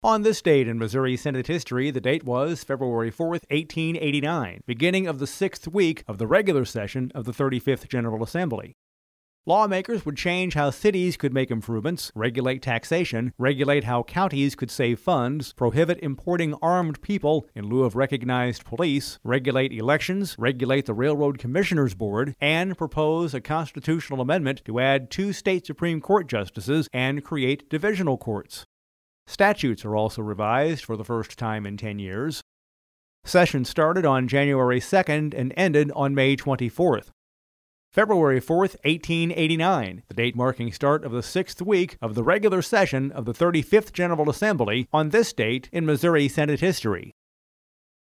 On this date in Missouri Senate history, the date was February 4th, 1889, beginning of the 6th week of the regular session of the 35th General Assembly. Lawmakers would change how cities could make improvements, regulate taxation, regulate how counties could save funds, prohibit importing armed people in lieu of recognized police, regulate elections, regulate the Railroad Commissioners Board, and propose a constitutional amendment to add 2 state Supreme Court justices and create divisional courts. Statutes are also revised for the first time in 10 years. Session started on January 2nd and ended on May 24th. February 4th, 1889, the date marking start of the 6th week of the regular session of the 35th General Assembly on this date in Missouri Senate history.